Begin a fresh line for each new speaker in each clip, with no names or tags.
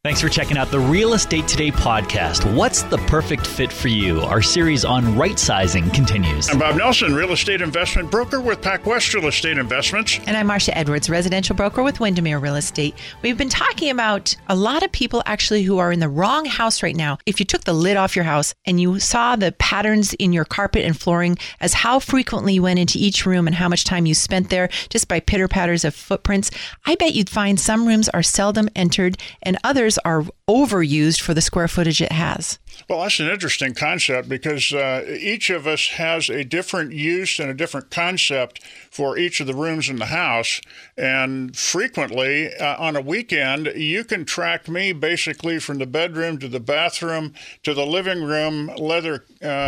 Thanks for checking out the Real Estate Today podcast. What's the perfect fit for you? Our series on right sizing continues.
I'm Bob Nelson, real estate investment broker with PacWest Real Estate Investments.
And I'm Marcia Edwards, residential broker with Windermere Real Estate. We've been talking about a lot of people actually who are in the wrong house right now. If you took the lid off your house and you saw the patterns in your carpet and flooring as how frequently you went into each room and how much time you spent there just by pitter-patters of footprints, I bet you'd find some rooms are seldom entered and others are overused for the square footage it has.
Well, that's an interesting concept because each of us has a different use and a different concept for each of the rooms in the house. And frequently, on a weekend, you can track me basically from the bedroom to the bathroom to the living room leather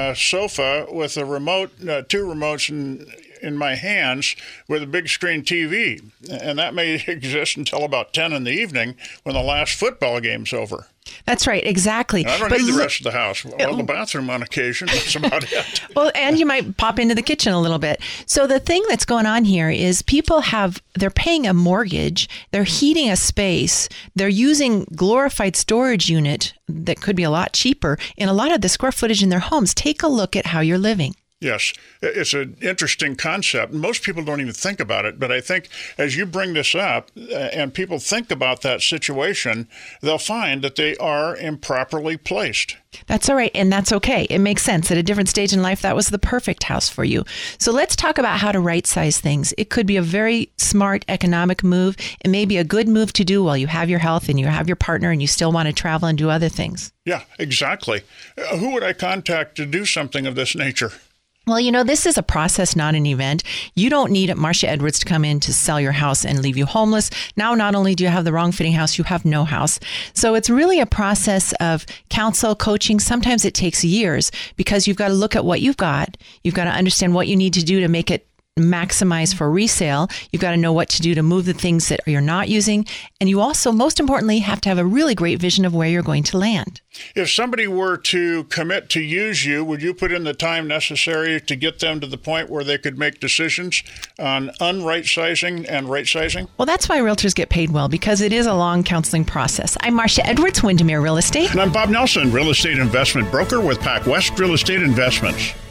sofa with a remote, two remotes in my hands with a big screen TV. And that may exist until about 10 in the evening when the last football game's over.
That's right, exactly.
I don't need the rest of the house. Well, the bathroom on occasion, that's about it.
Well, and you might pop into the kitchen a little bit. So the thing that's going on here is they're paying a mortgage, they're heating a space, they're using glorified storage unit that could be a lot cheaper in a lot of the square footage in their homes. Take a look at how you're living.
Yes, it's an interesting concept. Most people don't even think about it, but I think as you bring this up and people think about that situation, they'll find that they are improperly placed.
That's all right, and that's okay. It makes sense. At a different stage in life, that was the perfect house for you. So let's talk about how to right-size things. It could be a very smart economic move. It may be a good move to do while you have your health and you have your partner and you still want to travel and do other things.
Yeah, exactly. Who would I contact to do something of this nature?
Well, you know, this is a process, not an event. You don't need Marcia Edwards to come in to sell your house and leave you homeless. Now, not only do you have the wrong fitting house, you have no house. So it's really a process of counsel, coaching. Sometimes it takes years because you've got to look at what you've got. You've got to understand what you need to do to make it maximize for resale. You've got to know what to do to move the things that you're not using. And you also, most importantly, have to have a really great vision of where you're going to land.
If somebody were to commit to use you, would you put in the time necessary to get them to the point where they could make decisions on unright-sizing and right-sizing?
Well, that's why realtors get paid well, because it is a long counseling process. I'm Marcia Edwards, Windermere Real Estate.
And I'm Bob Nelson, real estate investment broker with PacWest Real Estate Investments.